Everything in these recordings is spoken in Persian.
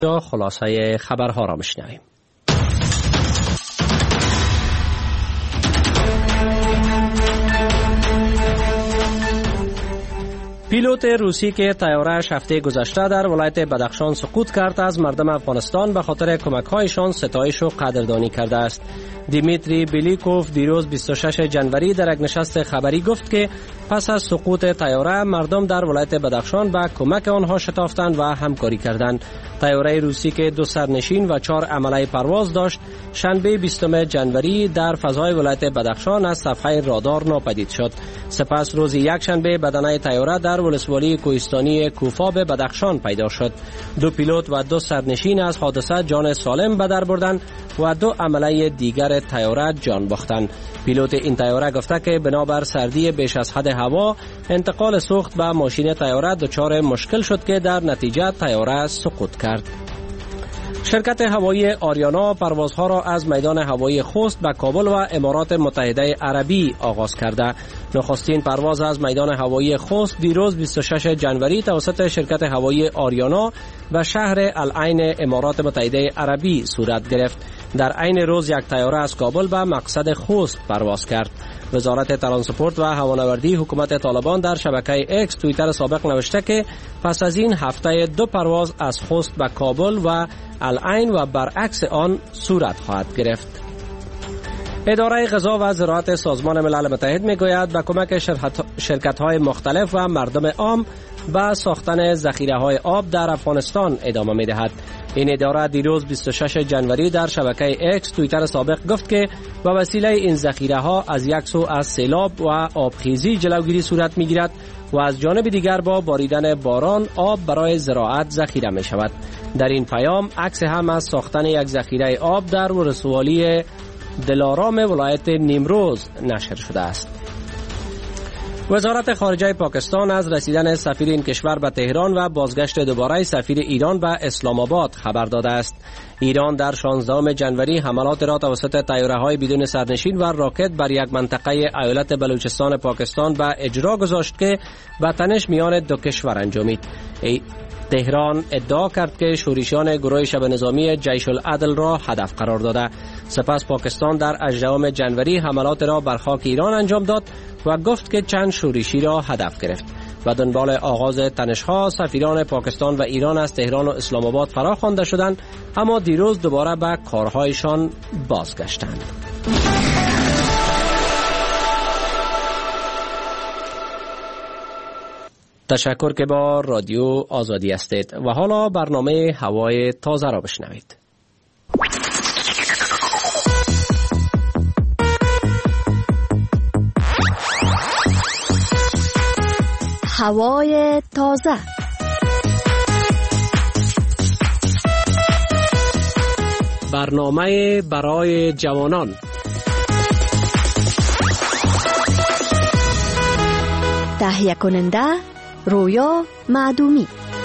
یا خلاصه خبرها را میشنویم. پیلوت روسی که طیاره‌اش هفته گذشته در ولایت بدخشان سقوط کرد از مردم افغانستان به خاطر کمک‌هایشان ستایش و قدردانی کرده است. دیمیتری بیلیکوف دیروز 26 جنوری در یک نشست خبری گفت که پس از سقوط طیاره مردم در ولایت بدخشان به کمک آنها شتافتند و همکاری کردند. طیاره روسی که 2 سرنشین و 4 عمله پرواز داشت شنبه 20 جنوری در فضای ولایت بدخشان از صفحه رادار ناپدید شد. سپس روز یکشنبه بدنه طیاره در ولسوالی کوهستانی کوفاب بدخشان پیدا شد. 2 پیلوت و 2 سرنشین از حادثه جان سالم به در بردند و 2 عمله دیگر طیاره جان باختند. پیلوت این طیاره گفته که بنابر سردی بیش از حد هوا انتقال سوخت به ماشین طیاره دچار مشکل شد که در نتیجه طیاره سقوط کرد. شرکت هوایی آریانا پروازها را از میدان هوایی خوست به کابل و امارات متحده عربی آغاز کرده. نخستین پرواز از میدان هوایی خوست دیروز 26 جنوری توسط شرکت هوایی آریانا و شهر العین امارات متحده عربی صورت گرفت. در عین روز یک طیاره از کابل به مقصد خوست پرواز کرد. وزارت ترانسپورت و هوانوردی حکومت طالبان در شبکه اکس توییتر سابق نوشته که پس از این هفته 2 پرواز از خوست به کابل و العین و برعکس آن صورت خواهد گرفت. اداره غذا و زراعت سازمان ملل متحد میگوید به کمک شرکت‌های مختلف و مردم عام به ساختن ذخیره‌های آب در افغانستان ادامه می‌دهد. این اداره دیروز 26 جنوری در شبکه اکس توییتر سابق گفت که به وسیله این ذخیره‌ها از یک سو از سیلاب و آبخیزی جلوگیری صورت می‌گیرد و از جانب دیگر با باریدن باران آب برای زراعت ذخیره می‌شود. در این پیام عکس هم از ساختن یک ذخیره آب در ولسوالی دلارام ولایت نیمروز نشر شده است. وزارت خارجه پاکستان از رسیدن سفیر این کشور به تهران و بازگشت دوباره سفیر ایران به اسلام آباد خبر داده است. ایران در 16 جنوری حملات را توسط طیاره‌های بدون سرنشین و راکت بر یک منطقه ایالت بلوچستان پاکستان به اجرا گذاشت که به تنش میان 2 کشور انجامید. تهران ادعا کرد که شورشیان گروه شبه نظامی جیش العدل را هدف قرار داده. سپس پاکستان در 18 جنوری حملات را بر خاک ایران انجام داد و گفت که چند شورشی را هدف گرفت. و دنبال آغاز تنش‌ها سفیران پاکستان و ایران از تهران و اسلام آباد فراخوانده شدند، اما دیروز دوباره به کارهایشان بازگشتند. تشکر که با رادیو آزادی هستید و حالا برنامه هوای تازه را بشنوید. هوای تازه. برنامه برای جوانان. تهیه کننده رویا معدومی.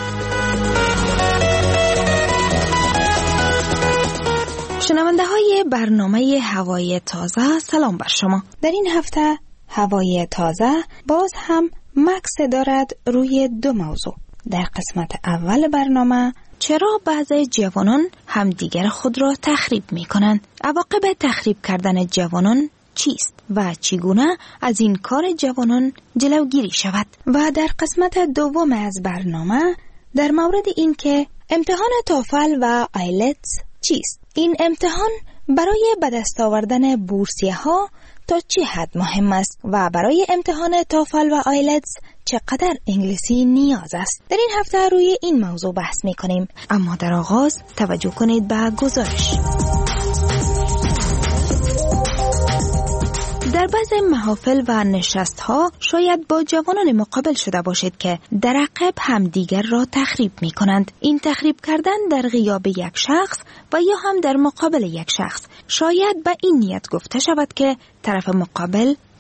شنونده های برنامه هوای تازه، سلام بر شما. در این هفته هوای تازه باز هم مکس دارد روی 2 موضوع. در قسمت اول برنامه چرا بعضی جوانان همدیگر خود را تخریب می کنند؟ عواقب تخریب کردن جوانان چیست و چگونه از این کار جوانان جلوگیری شود؟ و در قسمت دوم از برنامه در مورد این که امتحان توفل و آیلتس چیست؟ این امتحان برای به دست آوردن بورسیه ها تا چه حد مهم است و برای امتحان توفل و آیلتس چقدر انگلیسی نیاز است؟ در این هفته روی این موضوع بحث می کنیم، اما در آغاز توجه کنید به گزارش. در بعض محافل و نشست‌ها شاید با جوانان مقابل شده باشید که در عقب همدیگر را تخریب می‌کنند. این تخریب کردن در غیاب یک شخص و یا هم در مقابل یک شخص شاید به این نیت گفته شود که طرف مقابل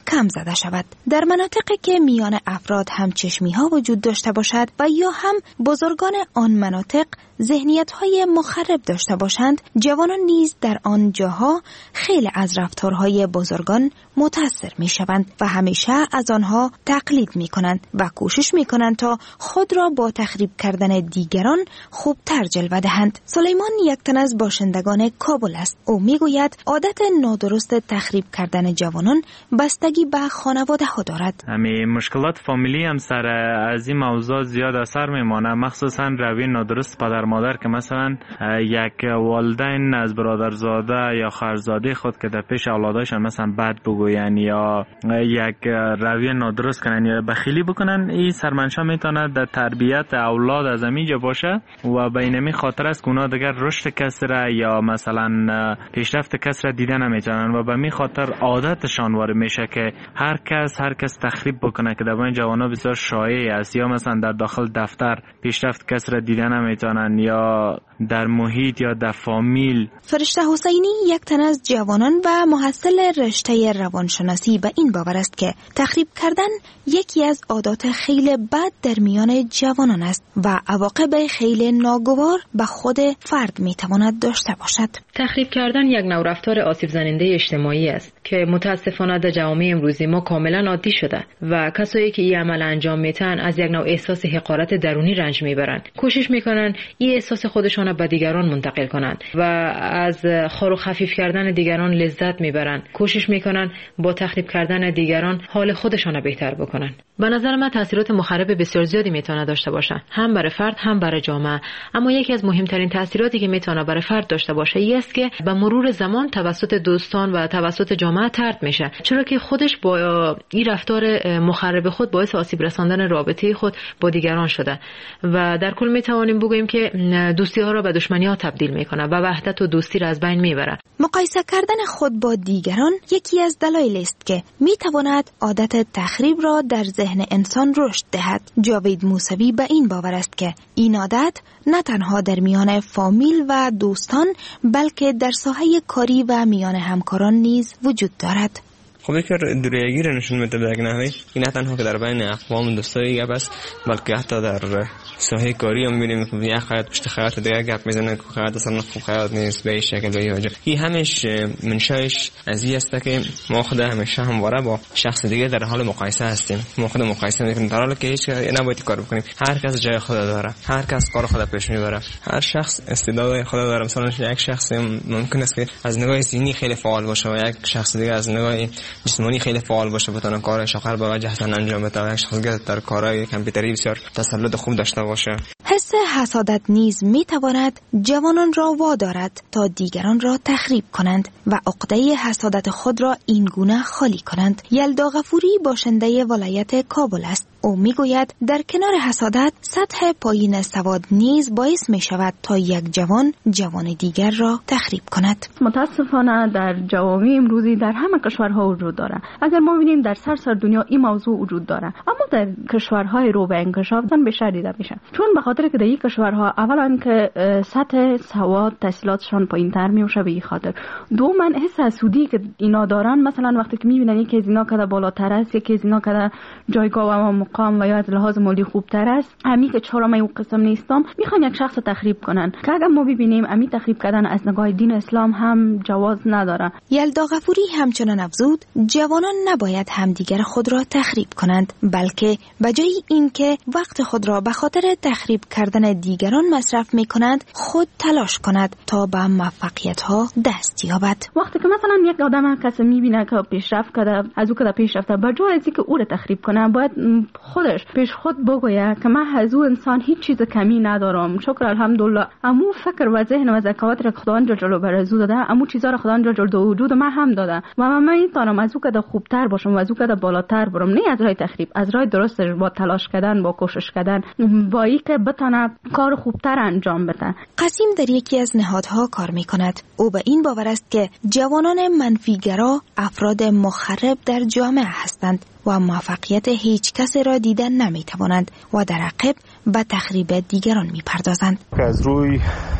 کم زده شود. در مناطقی که میان افراد هم چشمی ها وجود داشته باشد و یا هم بزرگان آن مناطق ذهنیت های مخرب داشته باشند، جوانان نیز در آن جاها خیلی از رفتارهای بزرگان متاثر می شوند و همیشه از آنها تقلید می کنند و کوشش می کنند تا خود را با تخریب کردن دیگران خوبتر جلوه دهند. سلیمان یک تن از باشندگان کابل است. او می گوید عادت نادرست تخریب کردن جوانان بستگی به خانواده ها دارد. همین مشکلات فامیلی هم سر از این موضوع زیاد اثر می مانه، مخصوصا روی نادرست پدر مادر که مثلا یک والدین از برادرزاده یا خواهرزاده خود که در پیش اولادشان مثلا بد بگوین یا یک روی نادرست کنن یا بخیلی بکنن، این سرمنشا میتونه در تربیت اولاد از اینجا باشه و به این خاطر است که اونا دیگر رشد کسی را یا مثلا پیشرفت کسی را دیده نمیتونن و به می خاطر عادتشان وارد میشه که هر کس تخریب بکنه که در این جوانا بسیار شایع است، یا مثلا در داخل دفتر پیشرفت کسی را دیده نمیتونن یا در محیط یا در فامیل. فرشته حسینی یک تن از جوانان و محصل رشته روانشناسی به این باور است که تخریب کردن یکی از عادات خیلی بد در میان جوانان است و عواقب خیلی ناگوار به خود فرد میتواند داشته باشد. تخریب کردن یک نوع رفتار آسیب زننده اجتماعی است که متاسفانه در جامعه امروزی ما کاملا عادی شده و کسایی که این عمل انجام میتن از یک نوع احساس حقارت درونی رنج میبرند. کوشش میکنن این احساس خودشان به دیگران منتقل کنند و از خار و خفیف کردن دیگران لذت میبرند. کوشش میکنن با تخریب کردن دیگران حال خودشان بهتر بکنن. به نظر من تاثیرات مخرب بسیار زیادی میتونه داشته باشه، هم برای فرد هم برای جامعه. اما یکی از مهمترین تاثیراتی که میتونه برای فرد داشته باشه این است که به مرور زمان توسط دوستان و توسط جامعه طرد میشه، چرا که خودش با این رفتار مخرب خود باعث آسیب رساندن رابطه خود با دیگران شده و در کل میتوانیم بگوییم که دوستی ها را به دشمنی ها تبدیل میکنه و وحدت و دوستی را از بین میبره. مقایسه کردن خود با دیگران یکی از دلایل است که میتواند عادت تخریب را در ذهن انسان رشد دهد. جاوید موسوی به این باور است که این عادت نه تنها در میان فامیل و دوستان بلکه در ساحه کاری و میان همکاران نیز وجود دارد. خب یک دوریگی را نشون میده به یک نحوی. این نه تنها که در بین اقوام دوستایی گپ است، بلکه حتی در ساحه کاری هم می‌بینیم که یک خیاط پشت خیاط دیگه گپ میزنه که خیاط اصلا خوب خیاط نیست به این شکل به این وجه. این همش منشأش از این است که ما خود همیشه همواره با شخص دیگه در حال مقایسه هستیم. ما خود مقایسه می‌کنیم در حالی که هیچ نباید کار بکنیم. هر کس جای خود داره، هر کس کار خود پیش میبره، هر شخص استعداد خود داره. مثلا یک شخص ممکن است که از نگاه ذهنی خیلی فعال باشه و یک شخص دیگه از نگاه جسمانی خیلی فعال باشه، بتونه کارش آخر به وجه حسن انجام بده. یک شخص دیگه در کارهای کامپیوتری بسیار تسلط خوب داشته باشه. حس حسادت نیز میتواند جوانان را وادارد تا دیگران را تخریب کنند و عقده حسادت خود را این گونه خالی کنند. یلدا غفوری باشنده ولایت کابل است. او میگوید در کنار حسادت سطح پایین سواد نیز باعث می شود تا یک جوان دیگر را تخریب کند. متاسفانه در جوامع امروزی در همه کشورها وجود دارد. اگر ما ببینیم در سراسر دنیا این موضوع وجود دارد، اما در کشورهای رو به انکشاف بیشتر دیده میشه، چون به خاطر که در این کشورها اولا که سطح سواد تحصیلاتشان پایین‌تر میشه، به این خاطر دوما حس حسودی که اینا دارن، مثلا وقتی که میبینن یکی از اینا کده بالاتر است، یکی از اینا کده جایگاه و مقام و یا از لحاظ مالی خوبتر است، امی که چرا من اون قسم نیستم، میخوان یک شخص تخریب کنن که اگر ما ببینیم امی تخریب کردن از نگاه دین اسلام هم جواز نداره. یلدا غفوری همچنان افزود جوانان نباید همدیگر خود را تخریب کنند، بلکه بجای اینکه وقت خود را به خاطر تخریب کردن دیگران مصرف میکنند، خود تلاش کند تا به موفقیت ها دست یابد. وقتی که مثلا یک آدم کسی میبینه که پیشرفت کرده، از او که پیشرفته، بجای از اینکه او را تخریب کنه، باید خودش پیش خود بگویه که من از او انسان هیچ چیز کمی ندارم، شکر الحمدلله، امو فکر و ذهن و ذکاوت را خداوند جل بر از او داده، امو چیزا را خداوند جل در وجود من هم داده و من میتونم از او که خوبتر باشم و از او که بالاتر برم، نه از راه تخریب، از راه درستش، با تلاش کردن، با کوشش کردن، با اینکه بتونه کار خوبتر انجام بده. قاسم در یکی از نهادها کار میکند. او به این باور است که جوانان منفیگرا افراد مخرب در جامعه هستند و موفقیت هیچ کس را دیدن نمیتوانند و در عقب به تخریب دیگران میپردازند. از روی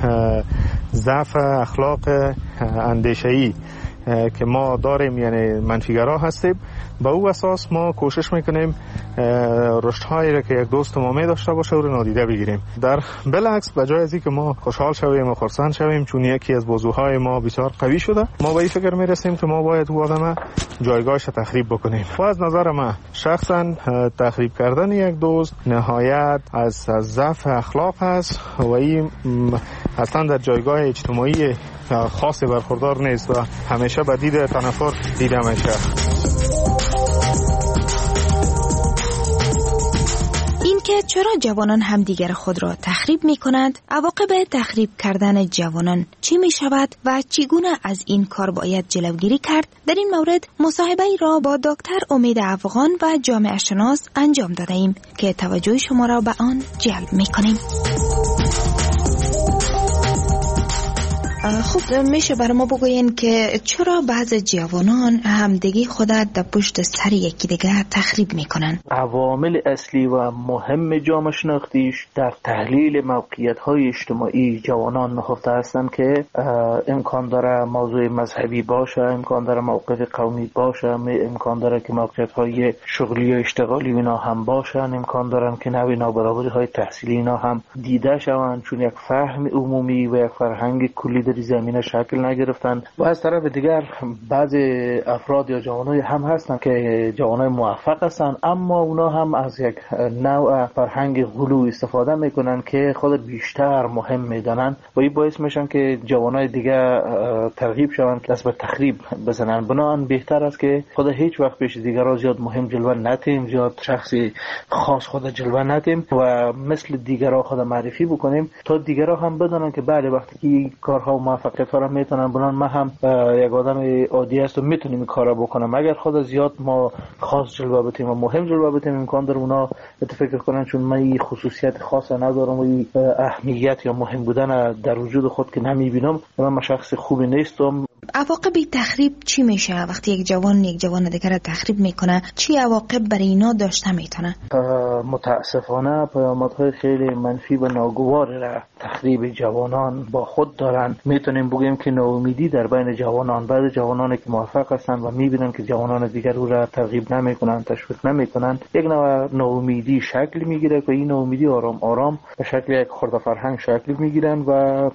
ضعف اخلاق اندیشه‌ای که ما داریم، یعنی منفیگرا هستیم، به او اساس ما کوشش میکنیم رشدهایی را که یک دوست ما می داشته باشه او را نادیده بگیریم. در بالعکس به جای از اینکه ما خوشحال شویم و خرسند شویم چون یکی از بازوهای ما بسیار قوی شده، ما به این فکر میرسیم که ما باید او آدم جایگاهش تخریب بکنیم. و از نظر من شخصا تخریب کردن یک دوست نهایت از ضعف اخلاق است و این اصلا در جایگاه اجتماعی خاصی برخوردار نیست و همیشه به دید تنفر دیده میشه. که چرا جوانان همدیگر خود را تخریب می کنند، عواقب تخریب کردن جوانان چی می شود و چگونه از این کار باید جلوگیری کرد، در این مورد مصاحبه‌ای را با دکتر امید افغان و جامعه شناس انجام داده ایم که توجه شما را به آن جلب می کنیم. خب میشه برای ما بگوین که چرا بعض جوانان همدیگه خود در پشت سر یکی دیگر تخریب میکنن؟ عوامل اصلی و مهم جامعه شناختیش در تحلیل موقعیت‌های اجتماعی جوانان نهفته هستند که امکان داره موضوع مذهبی باشه، امکان داره موقف قومی باشه، امکان داره که موقعیت‌های شغلی و اشتغالی اینا هم باشن، امکان دارن که نوع نابرابری‌های تحصیلی اینا هم دیده شوند چون یک فهم عمومی و یک فرهنگ کلی در زمینه شکل نگرفتن. و از طرف دیگر بعض افراد یا جوانای هم هستن که جوانای موفق هستن اما اونا هم از یک نوع فرهنگ غلو استفاده میکنن که خود بیشتر مهم میدونن و این باعث میشن که جوانای دیگه ترغیب شوند دست به تخریب بزنن. بنابراین بهتر است که خود هیچ وقت پیش دیگران زیاد مهم جلوه ندیم، زیاد شخصی خاص خود جلوه ندیم و مثل دیگران خود معرفی بکنیم تا دیگران هم بدونن که بله وقتی که کارها موفقیت ها را میتونن بنان ما هم یک آدم عادی است و میتونیم این کارا بکنم. اگر خود زیاد ما خاص جلوه بدیم و مهم جلوه بدیم امکان داره اونا فکر کنن چون من این خصوصیت خاص ندارم و این اهمیت یا مهم بودن در وجود خود که نمیبینم من شخص خوبی نیستم. عواقب تخریب چی میشه وقتی یک جوان دیگر را تخریب میکنه؟ چی عواقب برای اینا داشته میتونه؟ متاسفانه پیامدهای خیلی منفی و ناگوار را تخریب جوانان با خود دارن. میتونیم بگیم که ناامیدی در بین جوانان، بعضی جوانانی که موفق هستند و میبینن که جوانان دیگر او را ترغیب نمیکنن، تشویق نمیکنن، یک نوع ناامیدی شکل میگیره و این ناامیدی آرام آرام به شکل یک خرد فرهنگ شکل میگیرن و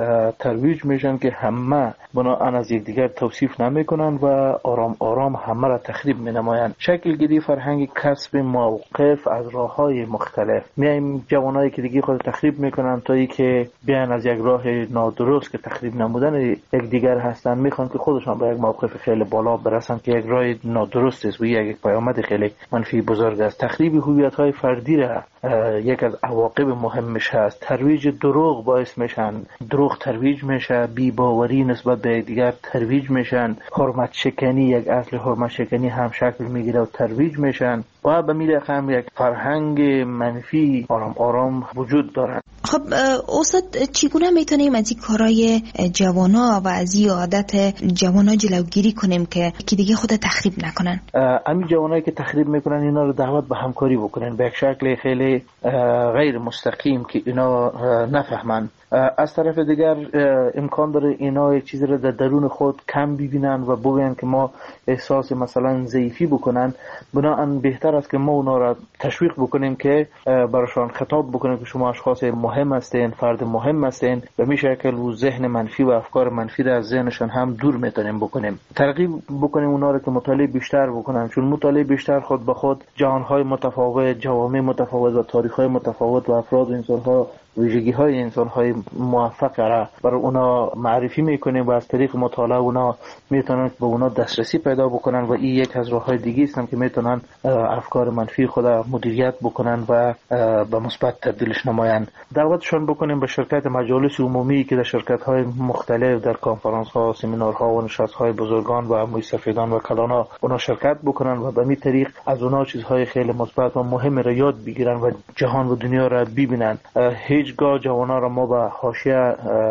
ترویج میشن که همه بناهن از یکدیگر توصیف نمیکنن و آرام آرام همه را تخریب مینمایند. شکل گیری فرهنگ کسب موقف از راههای مختلف. میایم جوانایی که دیگه خود تخریب میکنن تا اینکه بیان از یک راه نادرست که تخریب نمودن یکدیگر هستن میخوان که خودشان به یک موقف خیلی بالا برسن که یک راه نادرست است و یک پیامد خیلی منفی بزرگ است. تخریب هویت‌های فردی را یک از عواقب مهمش هست. ترویج دروغ باعث میشن، دروغ ترویج میشه، بی‌باوری نسبت به دیگر ترویج میشن، حرمت شکنی یک اصل حرمت شکنی هم شکل میگیره و ترویج میشن و به میل هم یک فرهنگ منفی آرام آرام وجود دارن. خب استاد چگونه میتونیم از این کارهای جوانا و از این عادت جوانا جلوگیری کنیم که دیگه خود تخریب نکنن؟ همین جوانایی که تخریب میکنن اینا رو دعوت به همکاری بکنن به یک شکل خیلی غیر مستقیم که اینا نفهمن. از طرف دیگر امکان داره اینا یک چیزی رو در درون خود کم ببینن و بگن که ما احساس مثلا ضعیفی بکنن. بنابراین بهتر است که ما اونا را تشویق بکنیم که براشون خطاب بکنیم که شما اشخاص مهم هستین، فرد مهم هستین و می شکل و ذهن منفی و افکار منفی را از ذهنشان هم دور میتونیم بکنیم. ترغیب بکنیم اونا را که مطالعه بیشتر بکنن چون مطالعه بیشتر خود به خود جهانهای متفاوت، جوامع متفاوت و تاریخ‌های متفاوت و افراد و انسان‌ها ویژگی‌های انسان‌های موفق را برای اونا معرفی می‌کنیم و از طریق مطالعه اونا میتونن به اونا دسترسی پیدا بکنن و این یک از راه‌های دیگه است که میتونن افکار منفی خود مدیریت بکنن و به مثبت تبدیلش نمایند. دعوتشون بکنیم به شرکت مجالس عمومی که در شرکت‌های مختلف در کنفرانس‌ها، سمینارها و نشست‌های بزرگان و موسیقیدان و کلانا اونا شرکت بکنن و به این طریق از اونا چیزهای خیلی مثبت و مهم را یاد بگیرن و جهان و دنیا را ببینن. هیچگاه جوانا را ما به حاشیه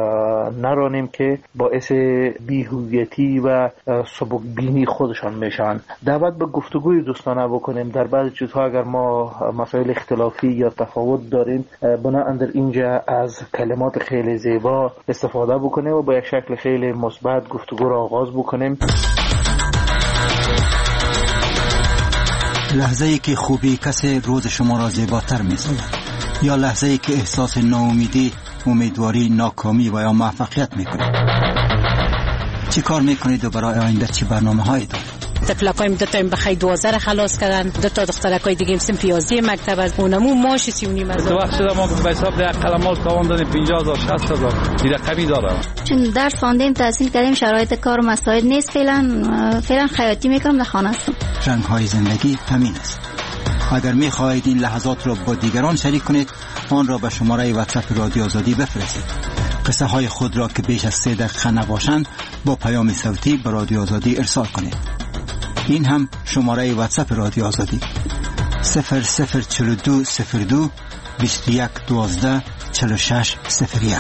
نرانیم که باعث بی‌هویتی و سبکبینی خودشان میشن. دعوت به گفتگوی دوستانه بکنیم. در بعضی چیزها اگر ما مسائل اختلافی یا تفاوت داریم بنابراین در اینجا از کلمات خیلی زیبا استفاده بکنیم و با یک شکل خیلی مثبت گفتگو را آغاز بکنیم. لحظه‌ای که خوبی کسی روز شما را زیباتر می‌سازد یا لحظه‌ای که احساس ناامیدی، امیدواری، ناکامی و یا موفقیت می‌کنید؟ چی کار می‌کنید و برای آینده چه برنامه‌هایی دارید؟ طفلکایم 2 تا بخای 12 خلاص کردن، 2 تا دخترکای دیگه سن پیازی مکتب از اونمو ماش 39 هزار. تو وقت شده ما به حساب ده قلمال تاوان دادیم 50000 60000 دیگه کمی داره. چون درس خواندیم تحصیل کردیم شرایط کار مساعد نیست، فعلا خیاطی میکنم در خانه هستم. رنگ‌های زندگی همین است. اگر می‌خواهید این لحظات را با دیگران شریک کنید، آن را به شماره واتساپ رادیو آزادی بفرستید. قصه های خود را که بیش از 3 دقیقه نباشند با پیام صوتی به رادیو آزادی ارسال کنید. این هم شماره واتساپ رادیو آزادی 004202 2112 4601.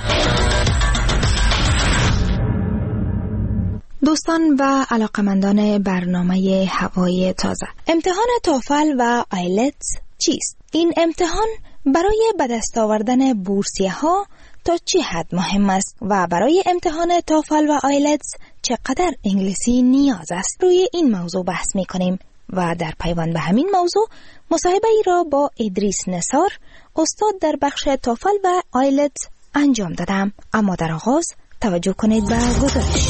دوستان و علاقمندان برنامه هوای تازه، امتحان توفل و آیلتس چیست؟ این امتحان برای به دست آوردن بورسیه ها تا چه حد مهم است و برای امتحان توفل و آیلتس چقدر انگلیسی نیاز است؟ روی این موضوع بحث می کنیم و در پیوند به همین موضوع مصاحبه ای را با ادریس نثار، استاد در بخش توفل و آیلتس انجام دادم. اما در آغاز توجه کنید به گزارش.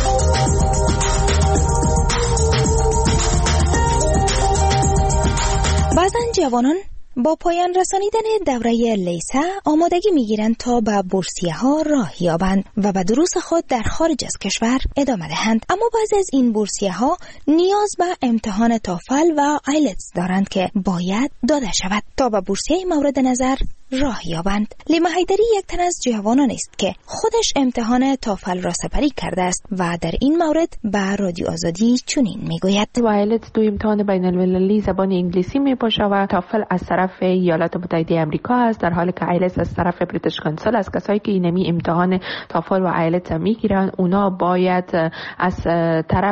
بعضن جوانان با پایان رسانیدن دوره لیسه آمادگی میگیرند تا به بورسیه ها راه یابند و به دروس خود در خارج از کشور ادامه دهند. اما بعضی از این بورسیه ها نیاز به امتحان توفل و آیلتس دارند که باید داده شود تا به بورسیه مورد نظر راه یابند. لیما حیدری یک تن از جوانان است که خودش امتحان توفل را سپری کرده است و در این مورد به رادیو آزادی چنین میگوید: آیلتس 2 امتحان بین المللی زبان انگلیسی میباشه و توفل از طرف ایالات متحده آمریکا است، در حالی که آیلتس از طرف بریتیش کانسل است. کسایی که اینمی امتحان توفل و آیلتس میگیرن اونا باید از طرف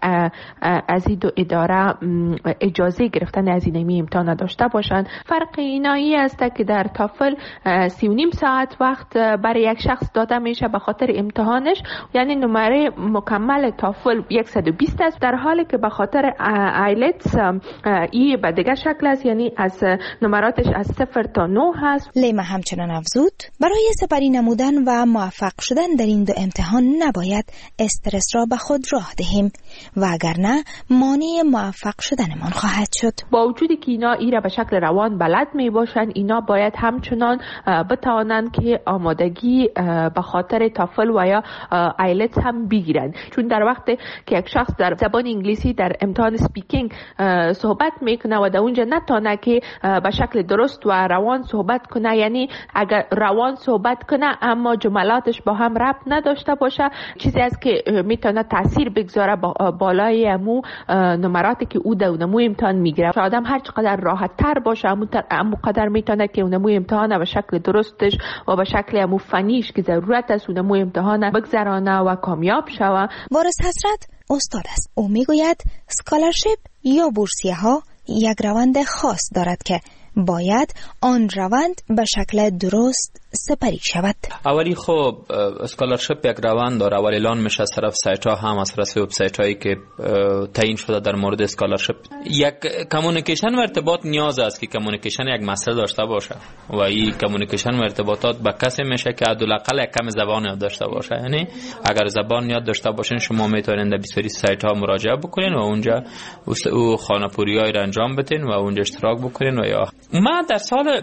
از این دو اداره اجازه گرفتن از اینمی امتحان داشته باشند. فرق اینایی است که در توفل 3.5 ساعت وقت برای یک شخص داده میشه به خاطر امتحانش، یعنی نمره مکمل توفل 120 است، در حالی که به خاطر آیلتس این به دیگه شکل است، یعنی از نمراتش از 0 تا 9 هست. لیما همچنان افزود برای سپری نمودن و موفق شدن در این دو امتحان نباید استرس را به خود راه دهیم و اگر نه مانع موفق شدنمان خواهد شد. با وجودی که اینا را به شکل روان بلد می باشن، اینا باید همچنان بتوانند که آمادگی به خاطر توفل و یا آیلتس هم بگیرند، چون در وقت که یک شخص در زبان انگلیسی در امتحان سپیکینگ صحبت میکنه و در اونجا نتونه که به شکل درست و روان صحبت کنه، یعنی اگر روان صحبت کنه اما جملاتش با هم ربط نداشته باشه، چیزی است که میتونه تاثیر بگذاره بالای امو نمراتی که او در اونمو امتحان میگیره. آدم هر چقدر راحت تر باشه امو قدر میتونه که اونمو امتحان به شکل درستش و به شکل امو فنیش که ضرورت است اونمو امتحان بگذرانه و کامیاب شوه. وارث حسرت استاد است. او میگوید اسکالرشیپ یا بورسیه ها یک روند خاص دارد که باید آن روند به شکل درست سپری شود. اولی خب اسکالرشیپ یک روند داره، اولی اعلان میشه از طرف سایت ها هم از طرف وبسایت هایی که تعیین شده در مورد اسکالرشیپ. یک کمیونیکیشن و ارتباط نیاز است که کمیونیکیشن یک مسئله داشته باشه و این کمیونیکیشن و ارتباطات با کسی میشه که حداقل یک کم زبان یاد داشته باشه. یعنی اگر زبان یاد داشته باشین شما میتونید به بسیاری سایت ها مراجعه بکنین و اونجا او خانه‌پوریایی را انجام بدین و اونجا اشتراک بکنین. و یا من در سال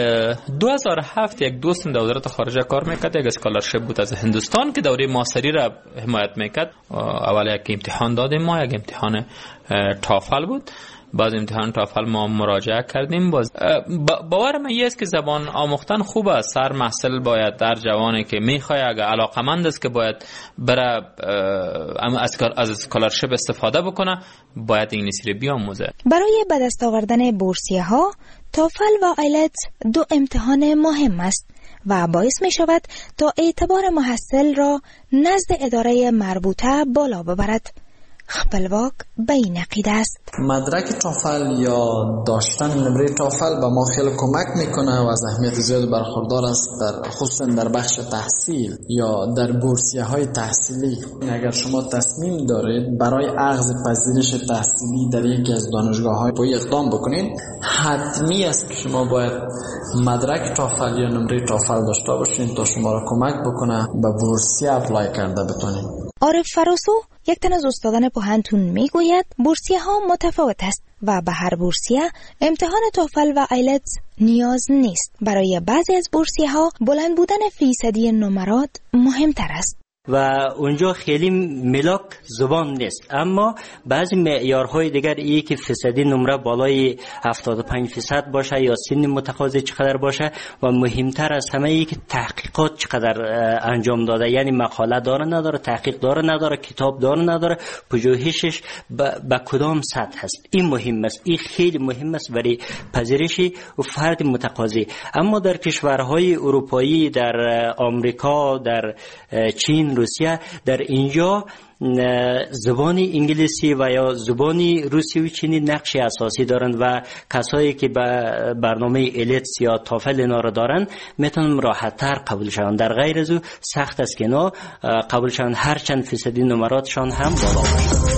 2007 یک دوستم در وزارت خارجه کار میکرد، یک اسکالرشیپ بود از هندوستان که دوره ماستری را حمایت میکرد. اول یک امتحان دادیم ما، یک امتحان توفل بود. بعد امتحان توفل ما مراجعه کردیم. باور من است که زبان آموختن خوب است. سر محصل باید در جوانی که میخواد اگر علاقمند است که باید بره از اسکالرشیپ استفاده بکنه باید انگلیسی رو بیاموزه. برای به دست آوردن بورسیه ها توفل و آیلتس 2 امتحان مهم است و باعث می شود تا اعتبار محصل را نزد اداره مربوطه بالا ببرد. خپلواک به این عقیده است. مدرک توفل یا داشتن نمره توفل به ما خیلی کمک میکنه و از اهمیت زیاد برخوردار است، در خصوصا در بخش تحصیل یا در بورسیه های تحصیلی. اگر شما تصمیم دارید برای اخذ پذیرش تحصیلی در یکی از دانشگاه های پایه اقدام بکنید، حتمی است که شما باید مدرک توفل یا نمره توفل داشته باشین تا شما را کمک بکنه به بورسیه اپلای کرده بتونید. عارف فراسو، یک تن از استادان پوهنتون میگوید بورسیه ها متفاوت است و به هر بورسیه امتحان توفل و آیلتس نیاز نیست. برای بعضی از بورسیه ها بلند بودن فیصدی نمرات مهمتر است و اونجا خیلی ملاک زبان نیست، اما بعضی معیارهای دیگر ای که فیصدی نمره بالای 75% باشه یا سن متقاضی چقدر باشه و مهمتر از همه ای که تحقیقات چقدر انجام داده، یعنی مقاله داره نداره، تحقیق داره نداره، کتاب داره نداره، پژوهشش به کدام سطح هست. این مهم است، این خیلی مهم است برای پذیرش فرد متقاضی. اما در کشورهای اروپایی، در آمریکا، در چین، روسیه، در اینجا زبان انگلیسی و یا زبان روسی و چینی نقش اساسی دارند و کسایی که به برنامه ایلتس یا توفل اینا را دارند میتونن راحت تر قبول شوند. در غیر از او سخت است که اینا قبول شوند، هر چند فیصدی نمراتشان هم بالا باشه.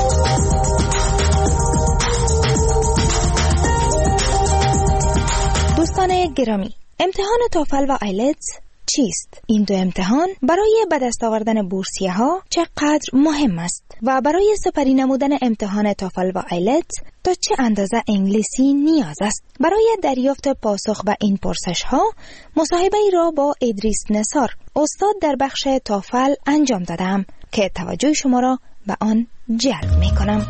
دوستان گرامی، امتحان توفل و آیلتس چیست؟ این دو امتحان برای به دست آوردن بورسیه ها چقدر مهم است و برای سپری نمودن امتحان توفل و آیلتس تا چه اندازه انگلیسی نیاز است؟ برای دریافت پاسخ به این پرسش ها مصاحبه ای را با ادریس نثار، استاد در بخش توفل انجام دادم که توجه شما را به آن جلب می کنم.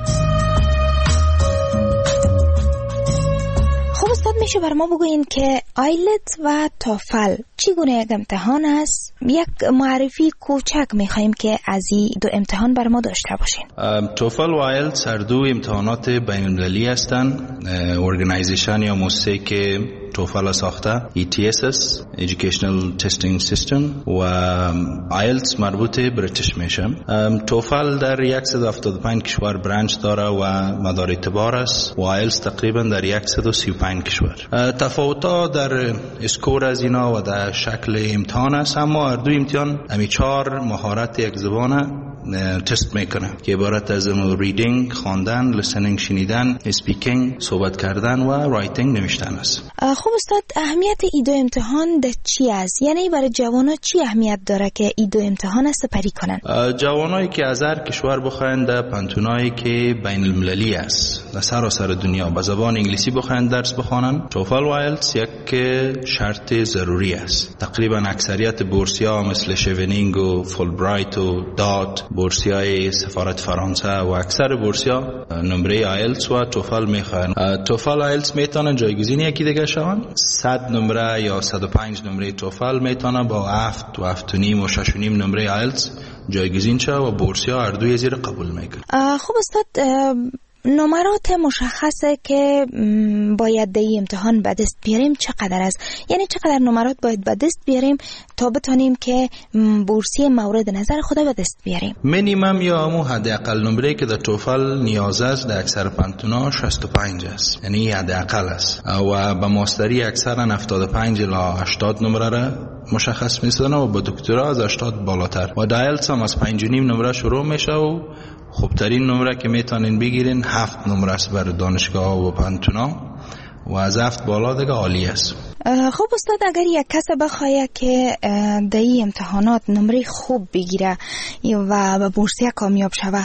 خب استاد، میشه بر ما بگوین که آیلتس و توفل چگونه یک امتحان است؟ یک معرفی کوچک میخوایم که از این دو امتحان بر ما داشته باشین. توفل و آیلتس هر دو امتحانات بین المللی هستند. ارگانایزیشن یا مؤسسه که توفل ساخته ETSS Educational Testing System و آیلتس مربوط بریتیش میشه. توفل در 175 کشور برانچ داره و مدار اعتبار است و آیلتس تقریبا در 135 کشور. تفاوت‌ها در اسکور از اینا و در شکل امتحان است، اما هر دو امتحان همی 4 مهارت یک زبانه تست میکنه که عبارت از ریدینگ، خواندن، لیسنینگ شنیدن، اسپیکینگ صحبت کردن و رایتینگ نوشتن است. خب استاد، اهمیت این دو امتحان در چی است؟ یعنی برای جوانان چی اهمیت داره که این دو امتحان سپری کنن؟ جوانایی که از هر کشور بخواین در پانتونایی که بین المللی است در سراسر دنیا به زبان انگلیسی بخواین درس بخوانن، توفل و آیلتس یک شرط ضروری است. تقریبا اکثریت بورسیا مثل شیونینگ و فولبرایت و دات، بورسیای سفارت فرانسه و اکثر بورسیا نمره آیلتس و توفل میخوان. توفل و آیلتس میتونن جایگزین یکی دیگه شون. 100 نمره یا 105 نمره توفل میتونه با 7 و 7.5 و 6.5 نمره آیلتس جایگزین شه و بورسیا هر دوی زیر قبول میکنه. خب استاد، نمرات مشخصه که باید در امتحان به دست بیاریم چقدر است؟ یعنی چقدر نمرات باید به دست بیاریم تا بتونیم که بورسیه مورد نظر خود به دست بیاریم؟ مینیمم یا همون حداقل نمره که در توفل نیاز است در اکثر پانتونا 65 است، یعنی حداقل است و به ماستری اکثرا 75 الی 80 نمره را مشخص می‌سازن و با دکترا از 80 بالاتر و آیلتس هم از 5.5 نمره شروع میشه و خوبترین نمره که میتونین بگیرین 7 نمره است بر دانشگاه و پانتونا و از 7 بالا دیگه عالی است. خب استاد، اگر یک کس بخواه که در این امتحانات نمره خوب بگیره و به بورسیه کامیاب شوه،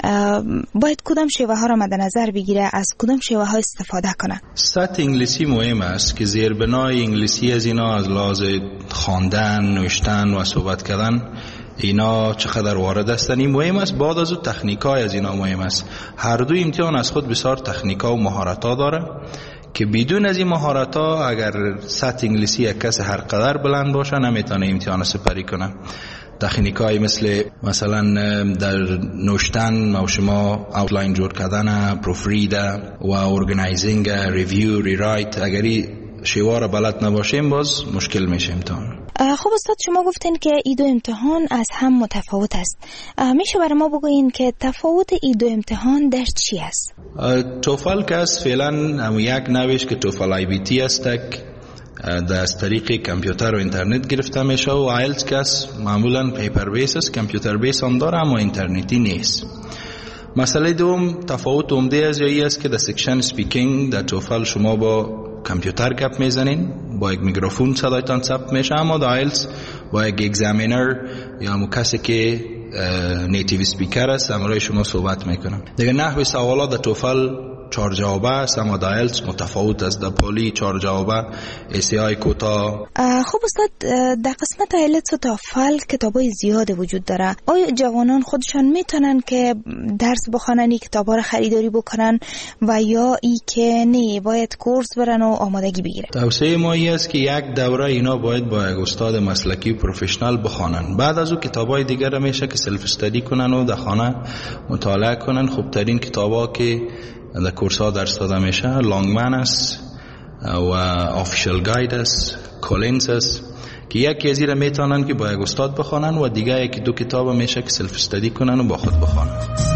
باید کدام شیوه ها را مد نظر بگیره، از کدام شیوه ها استفاده کنه؟ سطح انگلیسی مهم است که زیربنای انگلیسی از اینا از لحاظ خواندن، نوشتن و صحبت کردن اینا چقدر وارد هستن این مهم است. بعد از اون تکنیکای از اینا مهم است. هر دو امتحان از خود بسیار تکنیکا و مهارت‌ها داره که بدون از این مهارت‌ها اگر سطح انگلیسی یک کس هر قدر بلند باشه نمیتونه امتحان سپری کنه. تکنیکای مثلا در نوشتن و شما اوتلاین جور کردن، پروف رید و ارگانایزینگ، ریویو، ری رایت، اگر شیوه را بلد نباشیم باز مشکل میشه امتحان. خب استاد، شما گفتین که این دو امتحان از هم متفاوت است. میشه برای ما بگوین که تفاوت این دو امتحان در چی است؟ توفل که از فعلا هم یک نویش که توفل آی بی تی است در از طریق کامپیوتر و اینترنت گرفته میشه و آیلتس که از معمولا پیپر بیس است، کامپیوتر بیس هم داره اما اینترنتی نیست. مسئله دوم تفاوت عمده از جایی است که در سکشن سپیکینگ در توفل شما با کامپیوتر گپ میزنین، با یک میکروفون صدایتان ثبت میشه، اما در آیلتس با یک اگزامینر یا همون کسی که نیتیو سپیکر است همراه شما صحبت میکنن. دیگه نحوه سوالات در توفل 4 جوابه است، اما در آیلتس متفاوت است. در پولی 4 جوابه، ایسی کوتا. خب استاد، در قسمت آیلتس و توفل کتابای زیاد وجود داره. آیا جوانان خودشان میتونن که درس بخونن، کتابا رو خریداری بکنن و یا ای که نه باید کورس برن و آمادگی بگیرن؟ توصیه ما ای است که یک دوره اینا باید با یک استاد مسلکی پروفشنال بخونن. بعد از اون کتابای دیگر میشه که سلف استادی کنن و در خانه مطالعه کنن. خوب ترین کتابا که در کورس ها درس داده میشه لانگمن است و آفیشل گاید است، کولینز است که یکی از اینا میتونن که با یک استاد بخونن و دیگه یکی دو کتاب میشه که سلف استادی کنن و با خود بخونن.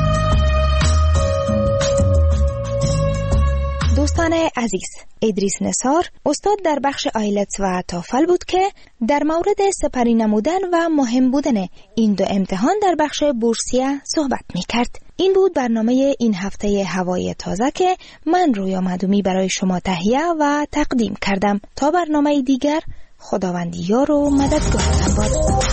دوستان عزیز، ادریس نثار استاد در بخش آیلتس و توفل بود که در مورد سپری نمودن و مهم بودن این دو امتحان در بخش بورسیه صحبت میکرد. این بود برنامه این هفته هوای تازه که من رویا معدومی برای شما تهیه و تقدیم کردم. تا برنامه دیگر، خداوند یار و مددگارتان باد.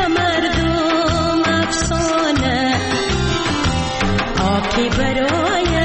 برای